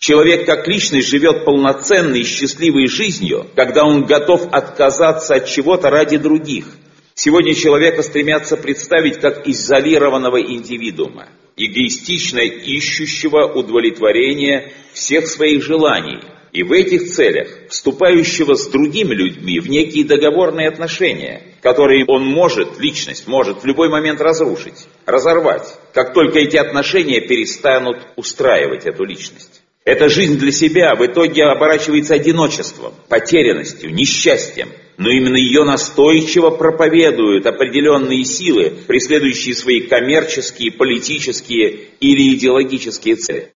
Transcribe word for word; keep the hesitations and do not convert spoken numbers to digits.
Человек как личность живет полноценной и счастливой жизнью, когда он готов отказаться от чего-то ради других. Сегодня человека стремятся представить как изолированного индивидуума, эгоистично ищущего удовлетворения всех своих желаний, и в этих целях вступающего с другими людьми в некие договорные отношения, которые он может, личность может в любой момент разрушить, разорвать, как только эти отношения перестанут устраивать эту личность. Эта жизнь для себя в итоге оборачивается одиночеством, потерянностью, несчастьем. Но именно ее настойчиво проповедуют определенные силы, преследующие свои коммерческие, политические или идеологические цели.